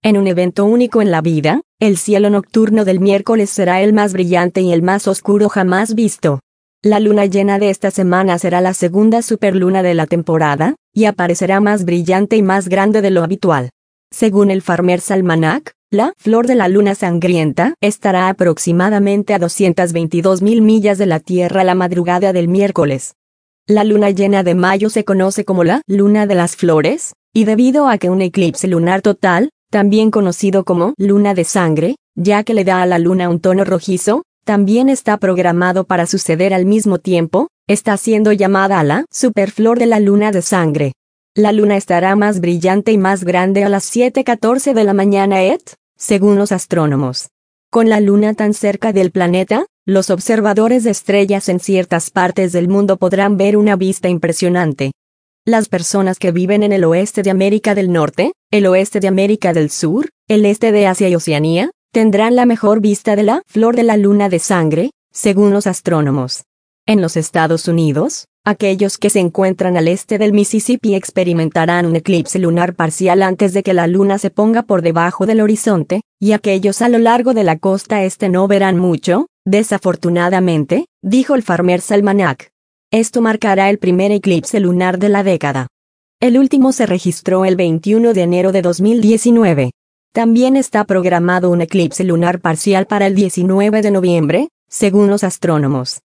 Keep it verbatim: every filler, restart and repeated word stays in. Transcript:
En un evento único en la vida, el cielo nocturno del miércoles será el más brillante y el más oscuro jamás visto. La luna llena de esta semana será la segunda superluna de la temporada, y aparecerá más brillante y más grande de lo habitual. Según el Farmer's Almanac, la flor de la luna sangrienta estará aproximadamente a doscientas veintidós mil millas de la Tierra la madrugada del miércoles. La luna llena de mayo se conoce como la luna de las flores, y debido a que un eclipse lunar total, también conocido como luna de sangre, ya que le da a la luna un tono rojizo, también está programado para suceder al mismo tiempo, está siendo llamada a la superflor de la luna de sangre. La luna estará más brillante y más grande a las siete catorce de la mañana E T, según los astrónomos. Con la luna tan cerca del planeta, los observadores de estrellas en ciertas partes del mundo podrán ver una vista impresionante. Las personas que viven en el oeste de América del Norte, el oeste de América del Sur, el este de Asia y Oceanía, tendrán la mejor vista de la flor de la luna de sangre, según los astrónomos. En los Estados Unidos, aquellos que se encuentran al este del Mississippi experimentarán un eclipse lunar parcial antes de que la luna se ponga por debajo del horizonte, y aquellos a lo largo de la costa este no verán mucho, desafortunadamente, dijo el Farmer's Almanac. Esto marcará el primer eclipse lunar de la década. El último se registró el veintiuno de enero de dos mil diecinueve. También está programado un eclipse lunar parcial para el diecinueve de noviembre, según los astrónomos.